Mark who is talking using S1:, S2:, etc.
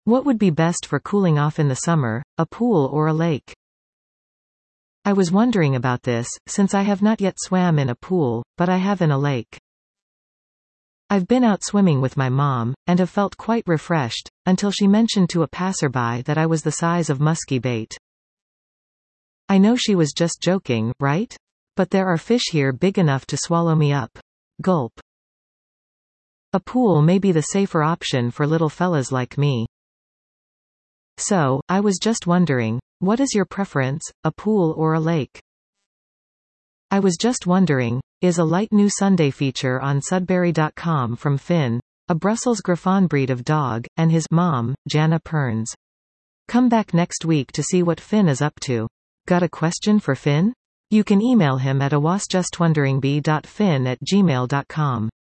S1: What would be best for cooling off in the summer, a pool or a lake? I was wondering about this, since I have not yet swam in a pool, but I have in a lake. I've been out swimming with my mom, and have felt quite refreshed, until she mentioned to a passerby that I was the size of musky bait. I know she was just joking, right? But there are fish here big enough to swallow me up. Gulp. A pool may be the safer option for little fellas like me. So, I was just wondering, what is your preference, a pool or a lake? I was just wondering, is a light new Sunday feature on Sudbury.com from Finn, a Brussels Griffon breed of dog, and his mom, Jana Perns. Come back next week to see what Finn is up to. Got a question for Finn? You can email him at awasjustwonderingb.fin@gmail.com.